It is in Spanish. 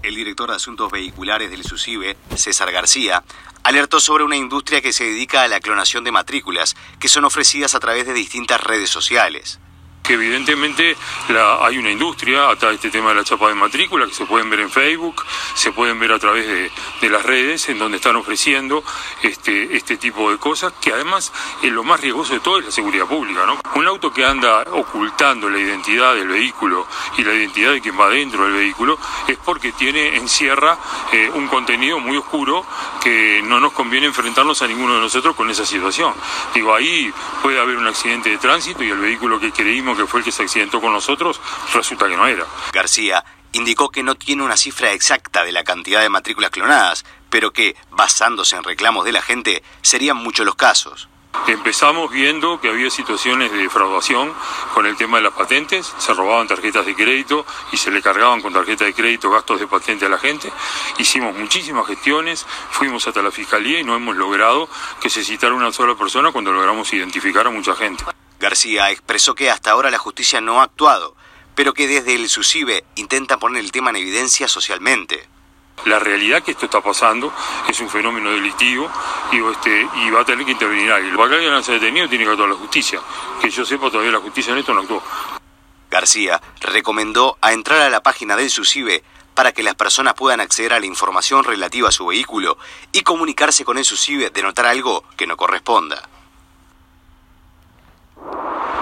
El director de Asuntos Vehiculares del SUSIVE, César García, alertó sobre una industria que se dedica a la clonación de matrículas que son ofrecidas a través de distintas redes sociales. Que evidentemente hay una industria atrás de este tema de la chapa de matrícula que se pueden ver en Facebook, se pueden ver a través de las redes en donde están ofreciendo este tipo de cosas, que además lo más riesgoso de todo es la seguridad pública, ¿no? Un auto que anda ocultando la identidad del vehículo y la identidad de quien va dentro del vehículo es porque encierra un contenido muy oscuro que no nos conviene enfrentarnos a ninguno de nosotros con esa situación. Digo, ahí puede haber un accidente de tránsito y el vehículo que creímos que fue el que se accidentó con nosotros, resulta que no era. García indicó que no tiene una cifra exacta de la cantidad de matrículas clonadas, pero que, basándose en reclamos de la gente, serían muchos los casos. Empezamos viendo que había situaciones de defraudación con el tema de las patentes, se robaban tarjetas de crédito y se le cargaban con tarjeta de crédito gastos de patente a la gente. Hicimos muchísimas gestiones, fuimos hasta la fiscalía y no hemos logrado que se citara una sola persona cuando logramos identificar a mucha gente. García expresó que hasta ahora la justicia no ha actuado, pero que desde el SUSIVE intenta poner el tema en evidencia socialmente. La realidad que esto está pasando es un fenómeno delictivo y va a tener que intervenir alguien. Para que alguien no sea detenido tiene que actuar la justicia. Que yo sepa, todavía la justicia en esto no actuó. García recomendó a entrar a la página del SUSIVE para que las personas puedan acceder a la información relativa a su vehículo y comunicarse con el SUSIVE de notar algo que no corresponda.